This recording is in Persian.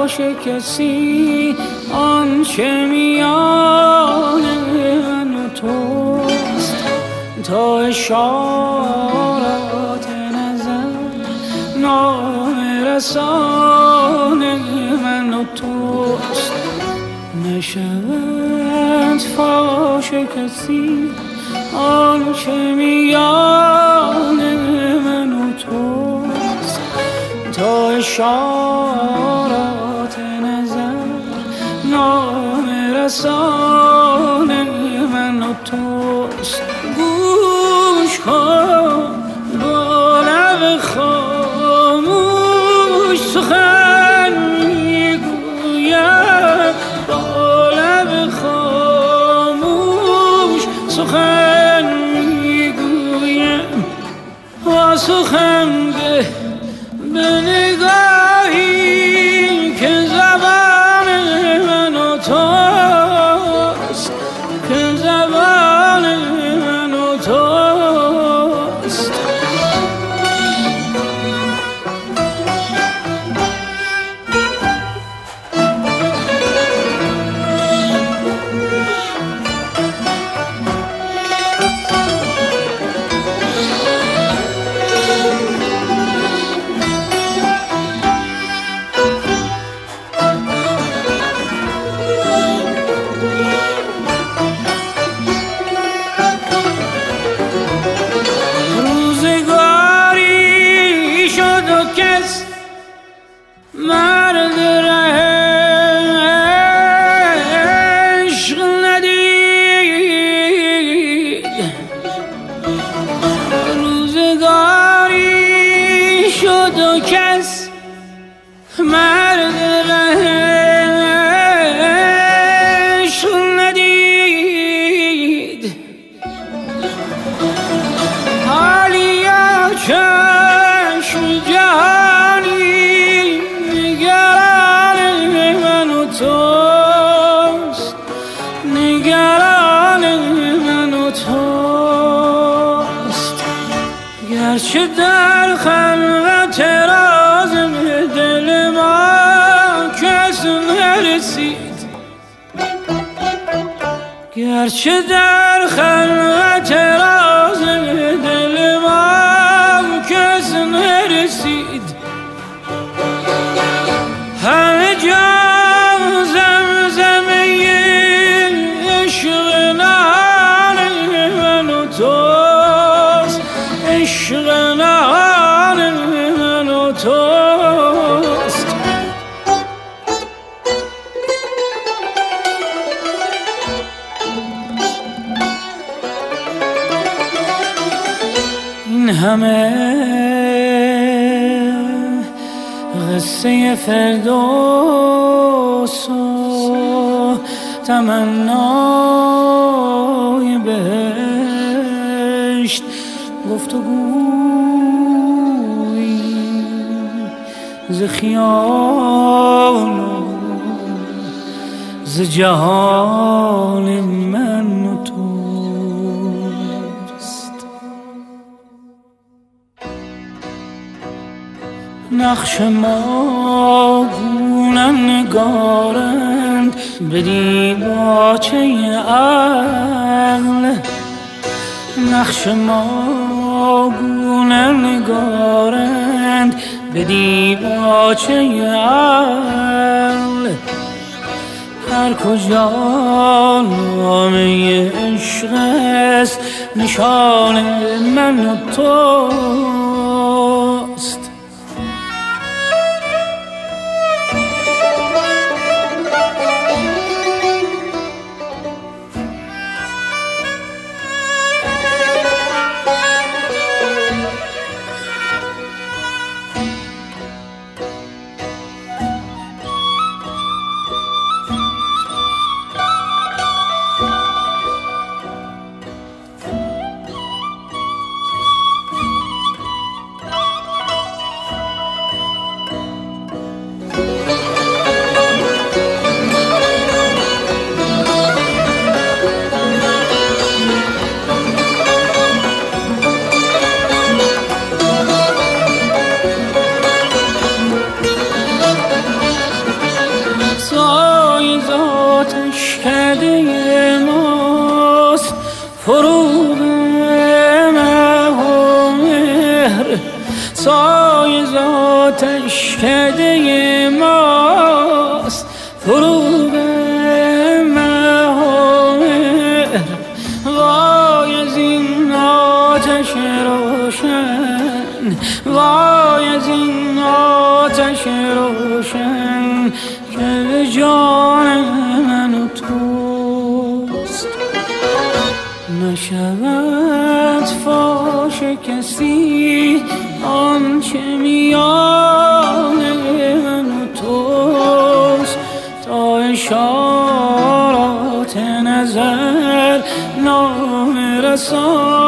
فاش کسی آنچه میان من و توست، تا اشارات نظر نام رسان من و توست. نشود فاش کسی آنچه میان من و توست، تا اشارات نظر نام رسان من و توست. گوش کن با لب خاموش سخن میگویم، با لب خاموش سخن میگویم. با سخن به نگاهی که زبان من و توست، که زبان من و توست. مرد عشق ندید، روزگاری شد و کس مرد عشق ندید. حالیا چشم جهانی توست، نگران من و توست. گرچه در خلوت راز دل ما کس نرسید، گرچه در خلوت راز دل ما کس نرسید. همه جا زمزمه عشق نهان من و توست، عشق نهان من و توست. این همه قصه فردوس و تمنای بهشت، گفتگویی ز خیال و ز جهان من و توست. نقش ما گونه نگارند به دیباچه عقل، نقش ما گونه نگارند به دیباچه عقل. هر کجا نامه عشق است نشان من و توست. فروغ مهر سایه ذاتش کده ماست. فروغ مهر وای از این آتش روشن، وای از این آتش روشن که به جان من و توست. نشود فاش کسی آنچه میان من و توست، تا اشارات نظر نام رسان